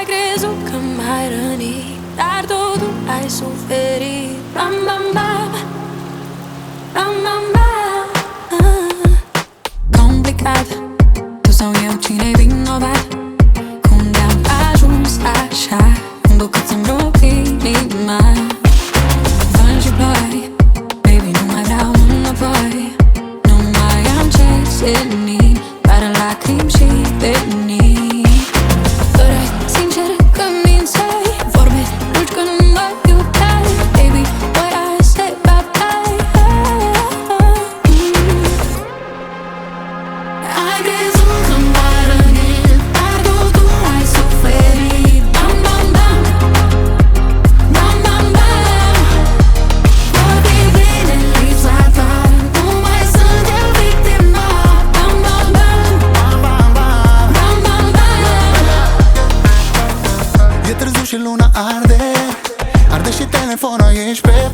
Ai crezut că m-ai rănit, dar totul ai suferit. Bam, bam, bam, bam, bam, bam. Complicat, tu sau eu, cine-i vinovat? Cum de-am ajuns așa, nu cât să-mi rup inima. Vânt și ploi, baby, nu mai vreau înapoi. Nu mai am ce seni, doar lacrimi și venii. Păreai sincer că mințeai, vorbeai dulci că nu mă iubeai. Baby, why I say bye-bye? Ai crezut că m-ai rănit, dar totul ai suferit. Bam, bam, bam, bam, bam, bam. Vor fi bine în lipsa ta, nu mai sunt eu victima. Bam, bam, bam, bam, bam, bam, bam. E târziu și luna arde, arde și telefonul, ești pe